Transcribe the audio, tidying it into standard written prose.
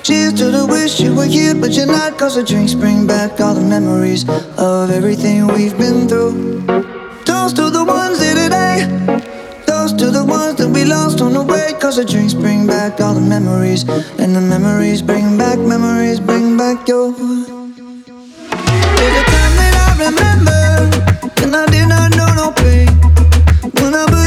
Cheers to the wish you were here, but you're not. Cause the drinks bring back all the memories of everything we've been through. Toast to the ones here today. Toast to the ones that we lost on the way. Cause the drinks bring back all the memories. And the memories bring back your. There's a time that I remember when I did not know no pain. When I